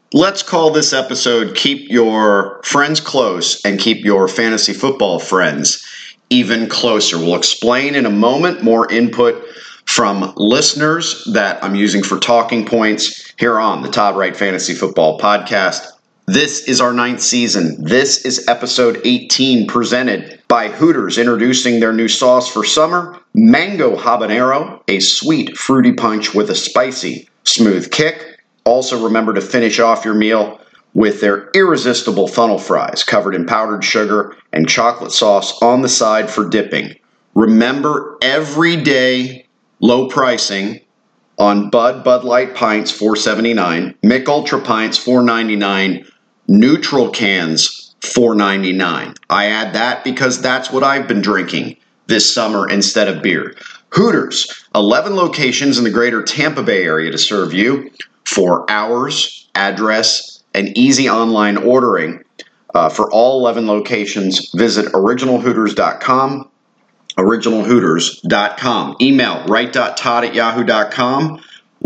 Let's call this episode Keep Your Friends Close and Keep Your Fantasy Football Friends Even Closer. We'll explain in a moment. More input from listeners that I'm using for talking points here on the Todd Wright Fantasy Football Podcast. This is our 9th season. This is episode 18, presented by Hooters, introducing their new sauce for summer, Mango Habanero, a sweet, fruity punch with a spicy, smooth kick. Also, remember to finish off your meal with their irresistible funnel fries covered in powdered sugar and chocolate sauce on the side for dipping. Remember, everyday low pricing on Bud Light pints, $4.79, Mick Ultra pints, $4.99, Neutral cans, $4.99. I add that because that's what I've been drinking this summer instead of beer. Hooters, 11 locations in the greater Tampa Bay area to serve you. For hours, address, and easy online ordering for all 11 locations, visit originalhooters.com, originalhooters.com. Email write.todd@yahoo.com,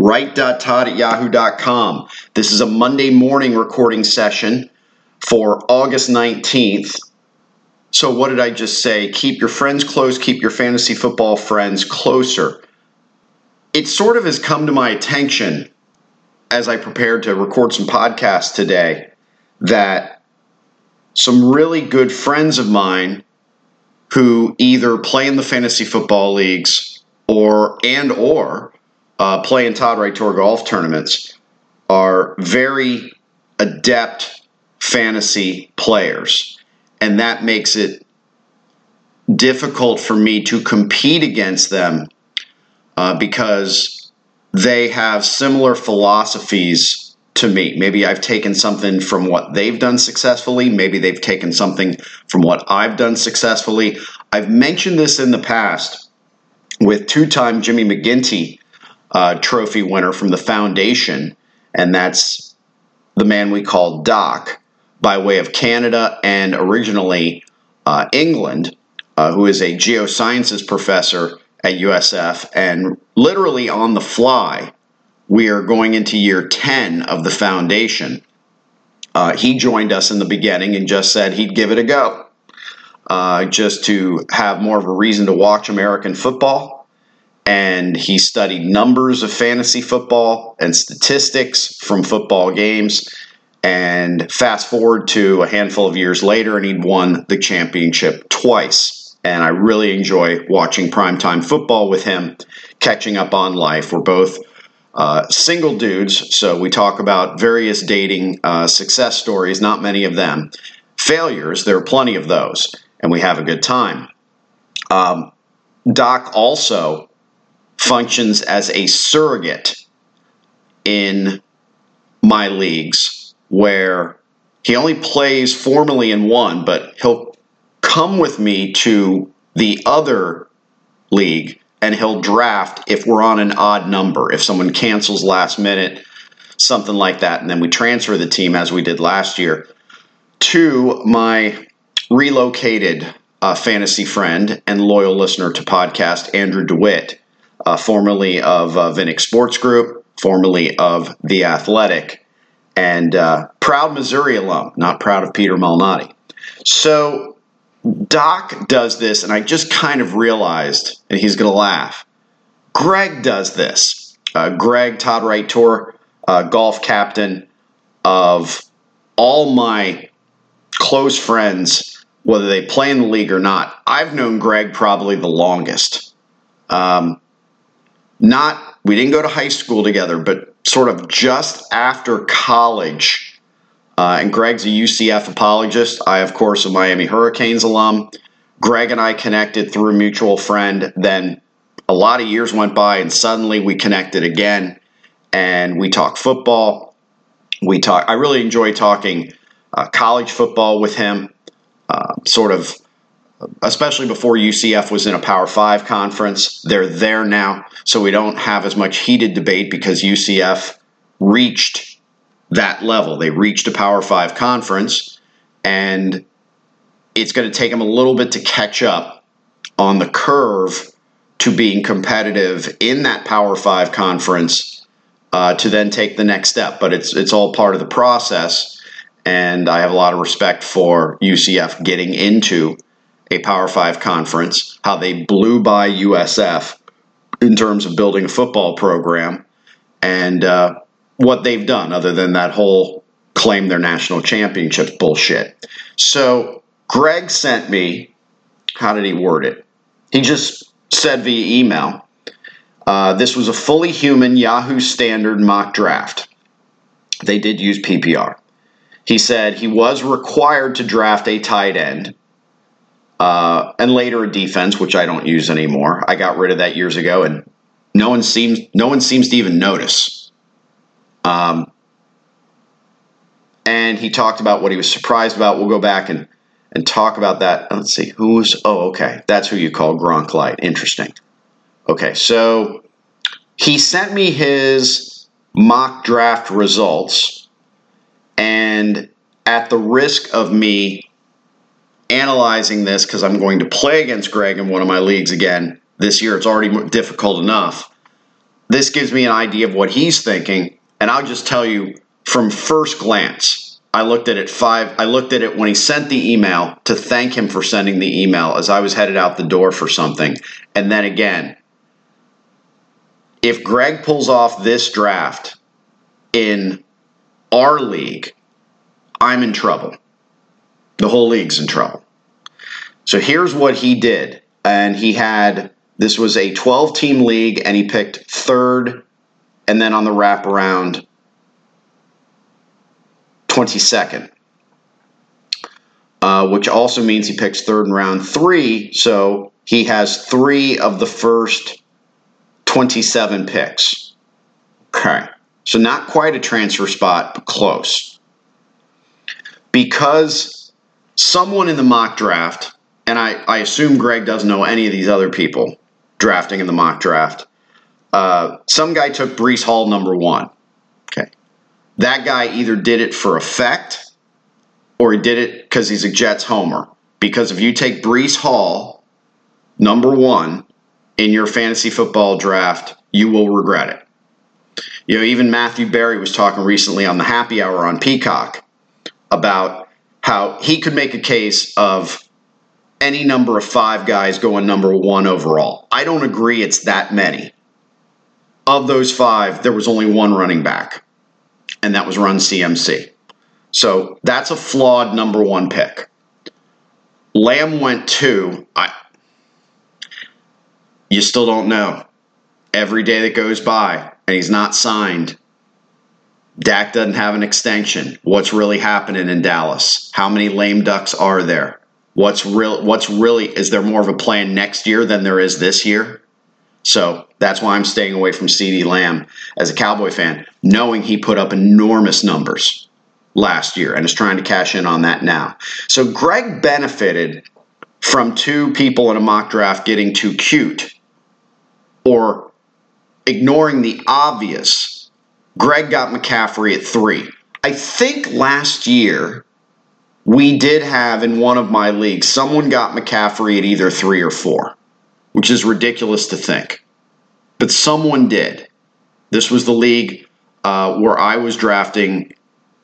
write.todd@yahoo.com. This is a Monday morning recording session for August 19th. So what did I just say? Keep your friends close, keep your fantasy football friends closer. It sort of has come to my attention as I prepared to record some podcasts today, that some really good friends of mine who either play in the fantasy football leagues or play in Todd Wright Tour golf tournaments are very adept fantasy players. And that makes it difficult for me to compete against them because they have similar philosophies to me. Maybe I've taken something from what they've done successfully. Maybe they've taken something from what I've done successfully. I've mentioned this in the past with two-time Jimmy McGinty trophy winner from the Foundation, and that's the man we call Doc, by way of Canada and originally England, who is a geosciences professor at USF, and literally on the fly, we are going into year 10 of the Foundation. He joined us in the beginning and just said he'd give it a go, just to have more of a reason to watch American football. And he studied numbers of fantasy football and statistics from football games. And fast forward to a handful of years later, and he'd won the championship twice. And I really enjoy watching primetime football with him, catching up on life. We're both single dudes, so we talk about various dating success stories, not many of them. Failures, there are plenty of those, and we have a good time. Doc also functions as a surrogate in my leagues, where he only plays formally in one, but he'll come with me to the other league and he'll draft if we're on an odd number, if someone cancels last minute, something like that. And then we transfer the team, as we did last year, to my relocated fantasy friend and loyal listener to podcast, Andrew DeWitt, formerly of Vinnick Sports Group, formerly of The Athletic, and proud Missouri alum, not proud of Peter Malnati. So Doc does this, and I just kind of realized, and he's going to laugh, Greg does this. Greg, Todd Wright Tour golf captain of all my close friends, whether they play in the league or not. I've known Greg probably the longest. We didn't go to high school together, but sort of just after college. And Greg's a UCF apologist. I, of course, am a Miami Hurricanes alum. Greg and I connected through a mutual friend. Then a lot of years went by, and suddenly we connected again, and we talk football. I really enjoy talking college football with him, especially before UCF was in a Power 5 conference. They're there now, so we don't have as much heated debate because UCF reached that level. They reached a Power 5 conference, and it's going to take them a little bit to catch up on the curve to being competitive in that Power 5 conference to then take the next step. But it's all part of the process, and I have a lot of respect for UCF getting into a Power 5 conference, how they blew by USF in terms of building a football program, and what they've done other than that whole claim their national championship bullshit. So Greg sent me, how did he word it? He just said via email, this was a fully human Yahoo Standard mock draft. They did use PPR. He said he was required to draft a tight end and later a defense, which I don't use anymore. I got rid of that years ago, and no one seems to even notice. And he talked about what he was surprised about. We'll go back and talk about that. Let's see. Okay. That's who you call Gronk Light. Interesting. Okay, so he sent me his mock draft results, and at the risk of me analyzing this, because I'm going to play against Greg in one of my leagues again this year, it's already difficult enough. This gives me an idea of what he's thinking, and I'll just tell you from first glance. I looked at it when he sent the email to thank him for sending the email as I was headed out the door for something. And then again, if Greg pulls off this draft in our league, I'm in trouble. The whole league's in trouble. So here's what he did. And this was a 12-team league, and he picked third, and then on the wraparound, 22nd, which also means he picks third in round 3, so he has 3 of the first 27 picks. Okay, so not quite a transfer spot, but close. Because someone in the mock draft, and I assume Greg doesn't know any of these other people drafting in the mock draft, some guy took Breece Hall number 1. Okay. That guy either did it for effect or he did it because he's a Jets homer. Because if you take Breece Hall, number 1, in your fantasy football draft, you will regret it. You know, even Matthew Berry was talking recently on the Happy Hour on Peacock about how he could make a case of any number of 5 guys going number 1 overall. I don't agree it's that many. Of those 5, there was only 1 running back, and that was Run CMC. So that's a flawed number 1 pick. Lamb went 2. You still don't know. Every day that goes by and he's not signed, Dak doesn't have an extension. What's really happening in Dallas? How many lame ducks are there? What's really, is there more of a plan next year than there is this year? So that's why I'm staying away from CeeDee Lamb as a Cowboy fan, knowing he put up enormous numbers last year and is trying to cash in on that now. So Greg benefited from 2 people in a mock draft getting too cute or ignoring the obvious. Greg got McCaffrey at 3. I think last year we did have in one of my leagues, someone got McCaffrey at either 3 or 4, which is ridiculous to think. But someone did. This was the league where I was drafting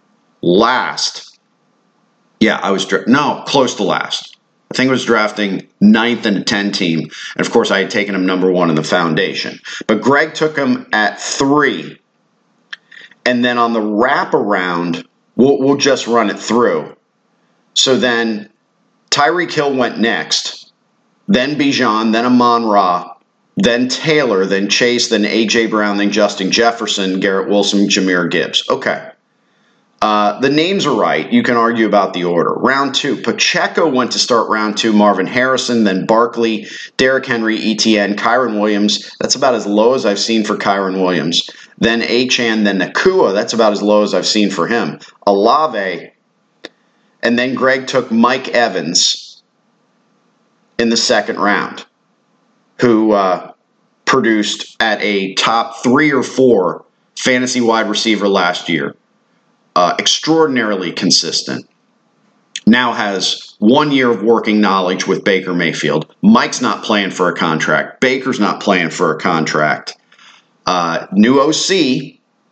last. Yeah, close to last. I think I was drafting 9th in a 10 team. And of course, I had taken him number 1 in the foundation. But Greg took him at 3. And then on the wraparound, we'll just run it through. So then Tyreek Hill went next, then Bijan, then Amon-Ra, then Taylor, then Chase, then A.J. Brown, then Justin Jefferson, Garrett Wilson, Jahmyr Gibbs. Okay. The names are right. You can argue about the order. Round 2, Pacheco went to start round 2, Marvin Harrison, then Barkley, Derrick Henry, ETN, Kyren Williams. That's about as low as I've seen for Kyren Williams. Then Achane, then Nakua. That's about as low as I've seen for him. Olave. And then Greg took Mike Evans in the 2nd round, who produced at a top 3 or 4 fantasy wide receiver last year. Extraordinarily consistent. Now has 1 year of working knowledge with Baker Mayfield. Mike's not playing for a contract. Baker's not playing for a contract. New OC,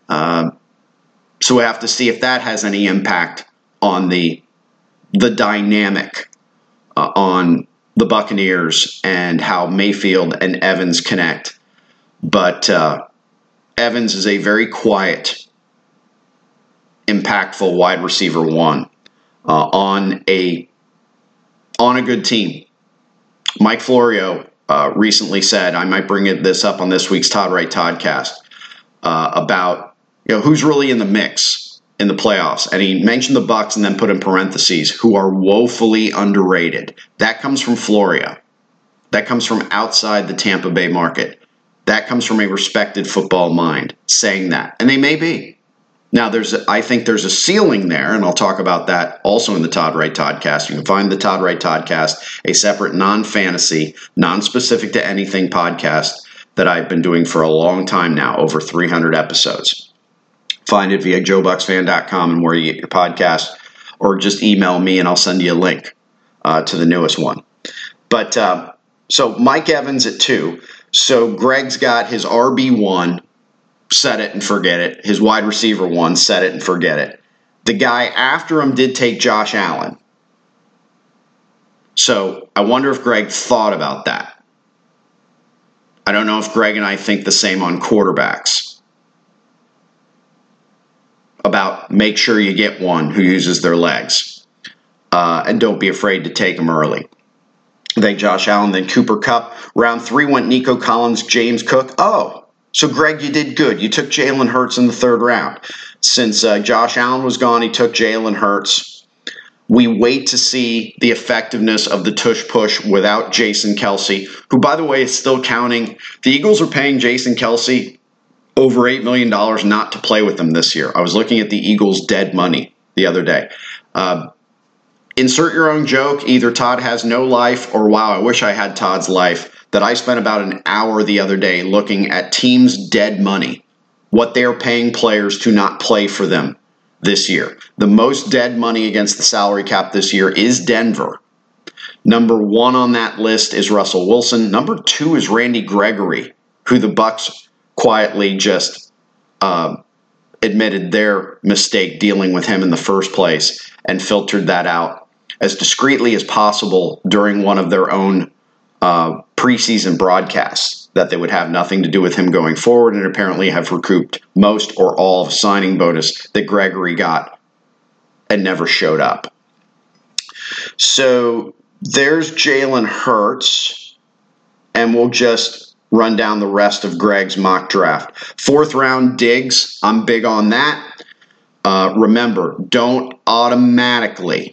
So we have to see if that has any impact on the dynamic on the Buccaneers and how Mayfield and Evans connect. But Evans is a very quiet, impactful wide receiver one on a good team. Mike Florio recently said, I might bring this up on this week's Todd Wright Toddcast, about who's really in the mix in the playoffs. And he mentioned the Bucs and then put in parentheses, who are woefully underrated. That comes from Florio. That comes from outside the Tampa Bay market. That comes from a respected football mind saying that. And they may be. Now, I think there's a ceiling there, and I'll talk about that also in the Todd Wright Toddcast. You can find the Todd Wright Toddcast, a separate non-fantasy, non-specific to anything podcast that I've been doing for a long time now, over 300 episodes. Find it via joebucksfan.com and where you get your podcast, or just email me and I'll send you a link to the newest one. But so Mike Evans at 2. So Greg's got his RB1, set it and forget it. His wide receiver 1, set it and forget it. The guy after him did take Josh Allen. So I wonder if Greg thought about that. I don't know if Greg and I think the same on quarterbacks. About make sure you get one who uses their legs. And don't be afraid to take them early. Then Josh Allen, then Cooper Kupp. Round 3 went Nico Collins, James Cook. Oh, so Greg, you did good. You took Jalen Hurts in the 3rd round. Since Josh Allen was gone, he took Jalen Hurts. We wait to see the effectiveness of the tush-push without Jason Kelce, who, by the way, is still counting. The Eagles are paying Jason Kelce over $8 million not to play with them this year. I was looking at the Eagles' dead money the other day. Insert your own joke. Either Todd has no life or, wow, I wish I had Todd's life, that I spent about an hour the other day looking at teams' dead money, what they are paying players to not play for them this year. The most dead money against the salary cap this year is Denver. Number 1 on that list is Russell Wilson. Number 2 is Randy Gregory, who the Bucs quietly just admitted their mistake dealing with him in the first place and filtered that out as discreetly as possible during one of their own preseason broadcasts, that they would have nothing to do with him going forward, and apparently have recouped most or all of signing bonus that Gregory got and never showed up. So there's Jalen Hurts, and we'll just run down the rest of Greg's mock draft. 4th round, Diggs. I'm big on that. Remember, don't automatically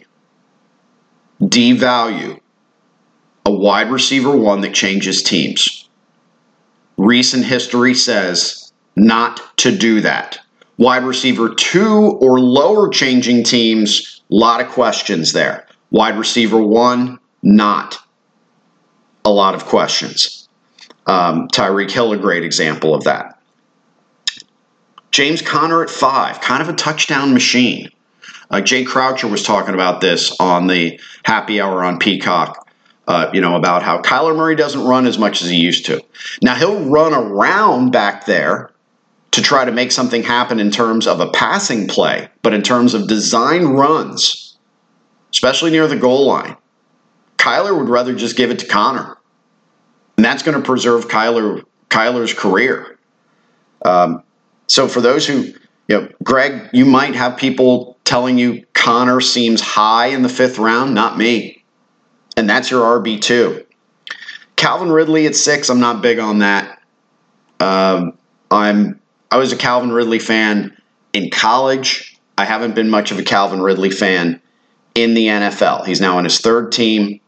devalue a wide receiver 1 that changes teams. Recent history says not to do that. Wide receiver 2 or lower changing teams, a lot of questions there. Wide receiver 1, not a lot of questions. Tyreek Hill, a great example of that. James Conner at 5, kind of a touchdown machine. Jay Croucher was talking about this on the happy hour on Peacock. About how Kyler Murray doesn't run as much as he used to. Now, he'll run around back there to try to make something happen in terms of a passing play, but in terms of design runs, especially near the goal line, Kyler would rather just give it to Connor. And that's going to preserve Kyler's career. So for those who, Greg, you might have people telling you Connor seems high in the 5th round, not me. And that's your RB2. Calvin Ridley at 6, I'm not big on that. I was a Calvin Ridley fan in college. I haven't been much of a Calvin Ridley fan in the NFL. He's now on his 3rd team.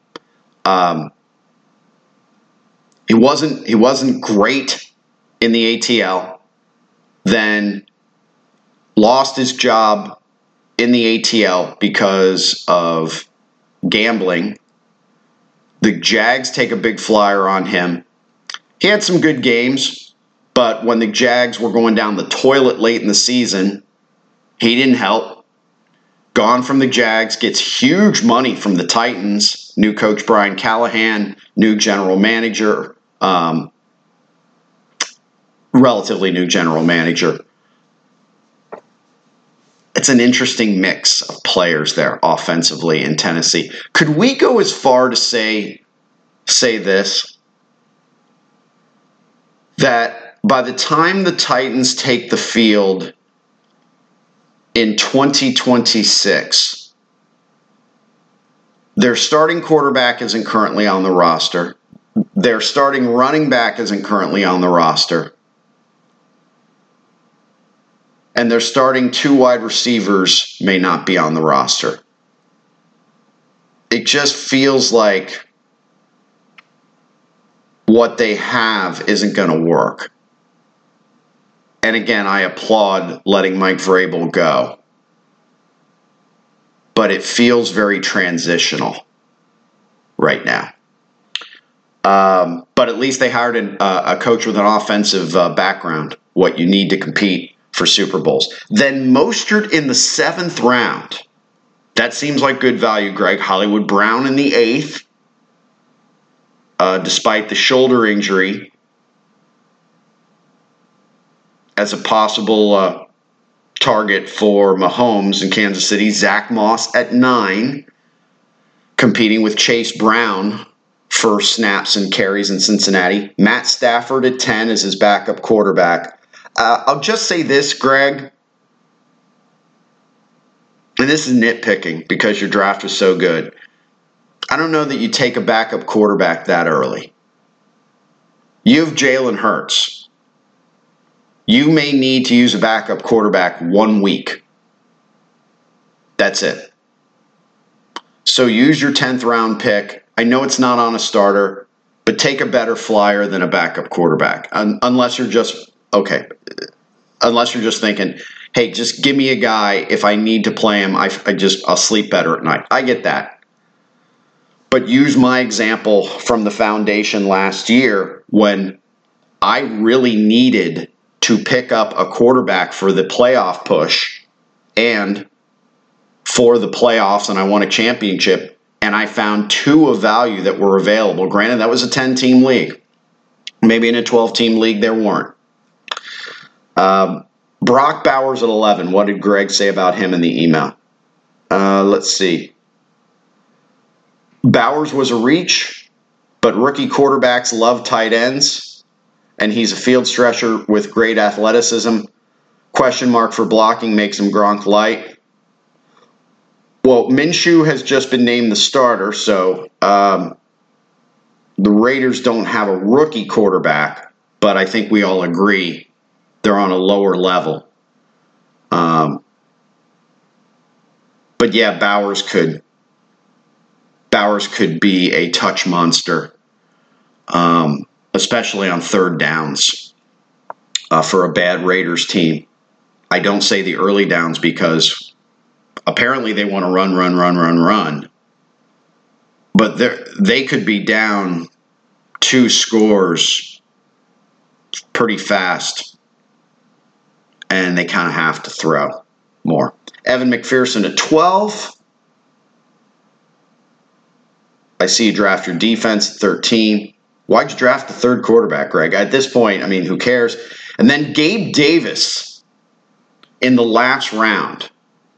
He wasn't great in the ATL. Then lost his job in the ATL because of gambling. The Jags take a big flyer on him. He had some good games, but when the Jags were going down the toilet late in the season, he didn't help. Gone from the Jags, gets huge money from the Titans. New coach Brian Callahan, new general manager, relatively new general manager. it's an interesting mix of players there offensively in Tennessee. Could we go as far to say this? That by the time the Titans take the field in 2026, their starting quarterback isn't currently on the roster. Their starting running back isn't currently on the roster. And their starting 2 wide receivers may not be on the roster. It just feels like what they have isn't going to work. And again, I applaud letting Mike Vrabel go. But it feels very transitional right now. But at least they hired a coach with an offensive background, what you need to compete for Super Bowls. Then Mostert in the 7th round. That seems like good value, Greg. Hollywood Brown in the 8th. Despite the shoulder injury, as a possible target for Mahomes in Kansas City. Zach Moss at 9, competing with Chase Brown for snaps and carries in Cincinnati. Matt Stafford at 10 as his backup quarterback. I'll just say this, Greg, and this is nitpicking because your draft was so good. I don't know that you take a backup quarterback that early. You have Jalen Hurts. You may need to use a backup quarterback 1 week. That's it. So use your 10th round pick. I know it's not on a starter, but take a better flyer than a backup quarterback. Unless you're just thinking, hey, just give me a guy. If I need to play him, I'll sleep better at night. I get that. But use my example from the foundation last year when I really needed to pick up a quarterback for the playoff push and for the playoffs, and I won a championship, and I found 2 of value that were available. Granted, that was a 10-team league. Maybe in a 12-team league there weren't. Brock Bowers at 11. What did Greg say about him in the email? Let's see. Bowers was a reach, but rookie quarterbacks love tight ends, and he's a field stretcher with great athleticism. Question mark for blocking makes him Gronk light. Well, Minshew has just been named the starter, so the Raiders don't have a rookie quarterback, but I think we all agree they're on a lower level. But yeah, Bowers could be a touch monster, especially on third downs for a bad Raiders team. I don't say the early downs because apparently they want to run. But they could be down 2 scores pretty fast, and they kind of have to throw more. Evan McPherson at 12. I see you draft your defense at 13. Why'd you draft the 3rd quarterback, Greg? At this point, I mean, who cares? And then Gabe Davis in the last round.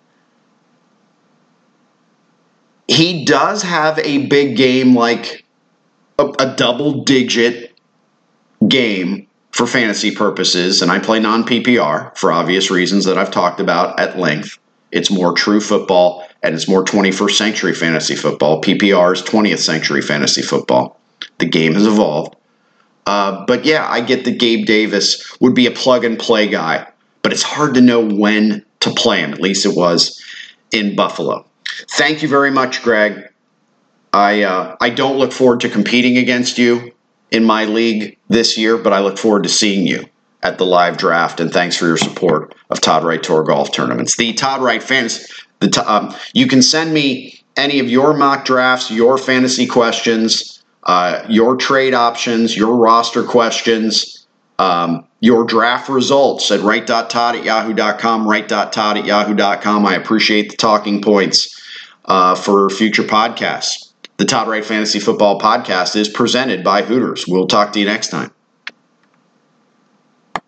He does have a big game, like a double-digit game for fantasy purposes, and I play non-PPR for obvious reasons that I've talked about at length. It's more true football, and it's more 21st century fantasy football. PPR is 20th century fantasy football. The game has evolved. But yeah, I get that Gabe Davis would be a plug-and-play guy, but it's hard to know when to play him. At least it was in Buffalo. Thank you very much, Greg. I don't look forward to competing against you in my league this year, but I look forward to seeing you at the live draft, and thanks for your support of Todd Wright Tour Golf Tournaments. The Todd Wright Fantasy. You can send me any of your mock drafts, your fantasy questions, your trade options, your roster questions, your draft results at wright.todd@yahoo.com, wright.todd@yahoo.com. I appreciate the talking points for future podcasts. The Todd Wright Fantasy Football Podcast is presented by Hooters. We'll talk to you next time.